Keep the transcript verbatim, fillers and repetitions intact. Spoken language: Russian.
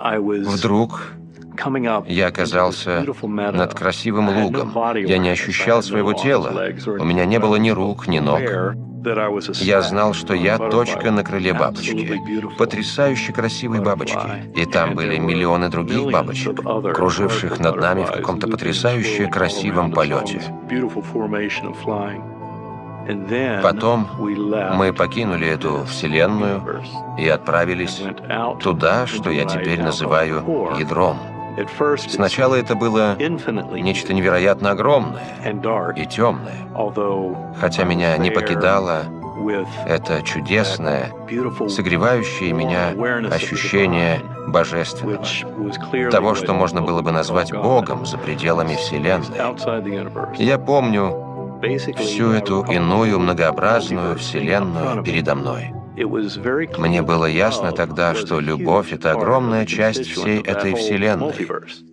Вдруг я оказался над красивым лугом. Я не ощущал своего тела. У меня не было ни рук, ни ног. Я знал, что я точка на крыле бабочки. Потрясающе красивой бабочки. И там были миллионы других бабочек, круживших над нами в каком-то потрясающе красивом полете. Потом мы покинули эту вселенную и отправились туда, что я теперь называю ядром. Сначала это было нечто невероятно огромное и темное, хотя меня не покидало это чудесное, согревающее меня ощущение божественного, того, что можно было бы назвать Богом за пределами Вселенной. Я помню всю эту иную многообразную Вселенную передо мной. Мне было ясно тогда, что любовь — это огромная часть всей этой Вселенной.